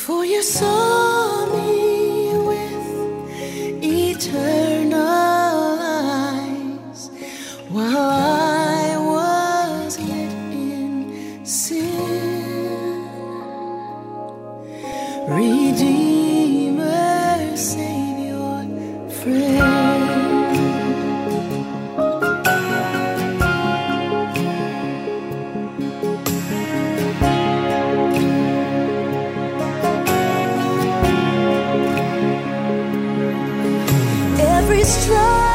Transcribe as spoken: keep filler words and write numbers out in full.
For you saw me with eternal eyes while I was yet in sin. Redeemer, Savior, friend. Every stride